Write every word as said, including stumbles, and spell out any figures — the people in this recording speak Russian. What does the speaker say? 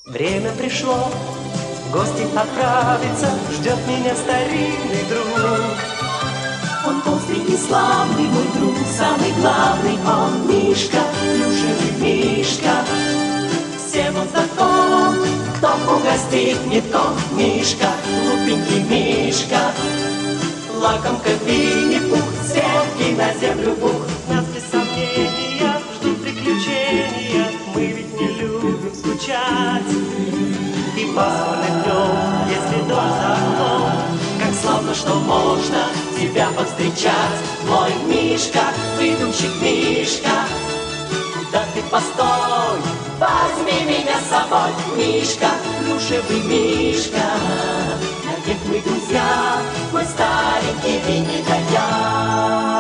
Время пришло, в гости отправиться, ждет меня старинный друг. Он толстый и славный, мой друг, самый главный, он Мишка, плюшевый Мишка. Всем он знаком, кто угостит не то, Мишка, глупенький Мишка. Лакомка Винни-Пух, сверхи на землю бух. Нас без сомнения ждут приключения, мы ведь не любим скучать. И пасмурным днем, если дождь за окном, Как славно, что можно тебя повстречать, мой Мишка, выдумщик Мишка. Куда ты постой, возьми меня с собой, Мишка, плюшевый Мишка. Навек мы друзья, мой старенький Винни да я.